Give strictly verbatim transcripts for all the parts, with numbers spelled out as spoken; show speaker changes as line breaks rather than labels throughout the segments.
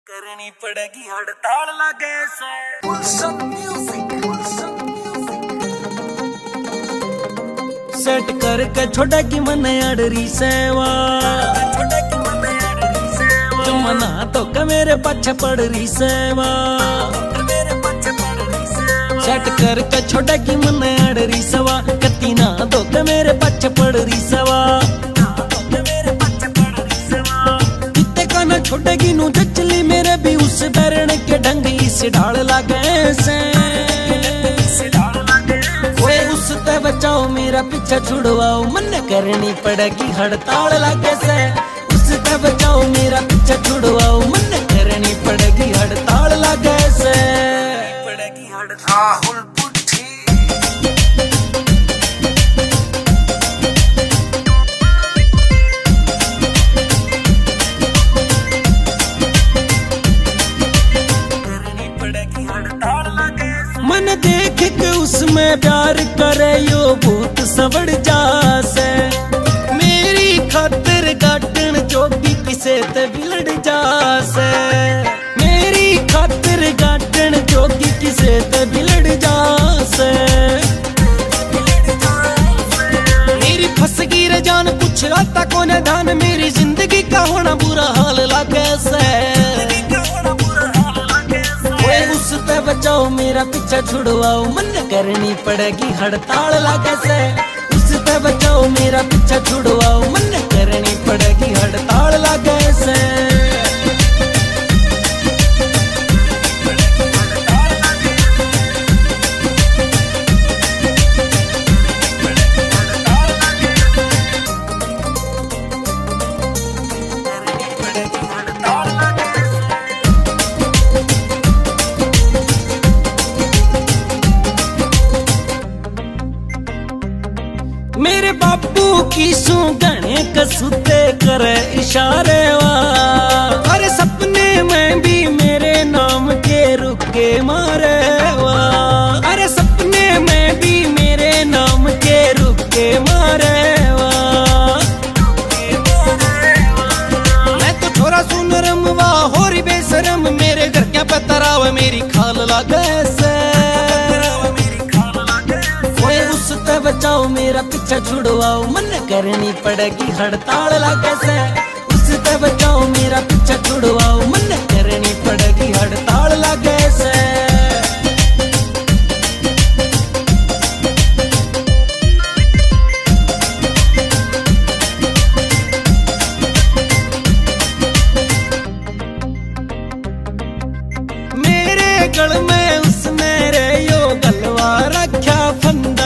करनी पड़ेगी हड़ताल लगे से सेट करके छोड़ेगी मन अड़री सेवा मना तो के मेरे पीछे पड़ रही सेवा सेट करके छोड़ेगी मन अड़री सेवा कती ना तो के मेरे पीछे पड़ रही सेवा छोड़ेगी नू चचली मेरे भी उस बैरण के ढंग इस ढाल लागे से ओए उस ते बचाओ मेरा पीछा छुड़वाओ मन करनी पड़ेगी हड़ताल लागे से उस ते बचाओ मेरा पीछा छुड़वाओ मन करनी पड़ेगी हड़ताल लागे से पड़ेगी हड़ताल मन देख के उसमें प्यार करे यो भूत सवड़ जासे मेरी खातिर गाटन जोगी किसे ते बिलड़ जासे मेरी खातिर गाटन जोगी किसे ते बिलड़ जासे मेरी फसगी रे जान कुछ आता कोने धान मेरी जिंदगी का होना बुरा हाल लागे से बचाओ मेरा पीछा छुड़वाओ मन करनी पड़ेगी हड़ताल लागे से उससे बचाओ मेरा पीछा छुड़वाओ मन करनी पड़ेगी हड़ताल लागे से मेरे बापू की सू गणे कसुते करे इशारे वा अरे सपने में भी मेरे नाम के रुके मारे वा अरे सपने में भी मेरे नाम के रुके मारे वा मैं तो छोरा सुनरम वा होरी बेसरम मेरे घर क्या पतराव मेरी खाल लागे से बचाओ मेरा पीछा छुड़वाओ मन करनी पड़ेगी हड़ताल लागे से उससे बचाओ मेरा पीछा छुड़वाओ मन करनी पड़ेगी हड़ताल लागे से मेरे गल में उसने रे यो गलवा रखा फंदा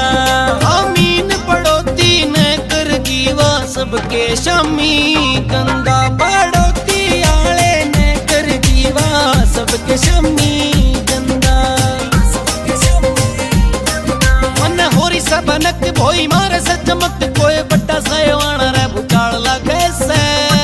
सबके शमी गंगा पड़ोती आले ने कर दीवा सबके शमी गंदा मन होरी सबनक भोई मारे से चमक कोई बट्टा सयवाना रे भुचाल लागे से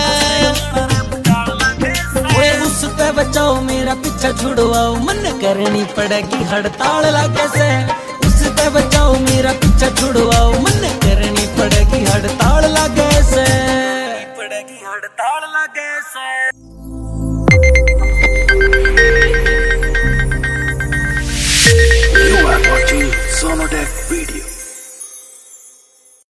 ओए उससे बचाओ मेरा पीछा छुड़वाओ मन करनी पड़ेगी हड़ताल लागे से उससे बचाओ मेरा पीछा छुड़वाओ मन करनी पड़ेगी हड़ताल लागे से पड़ेगी हड़ताल लागे से
You are watching Sonodec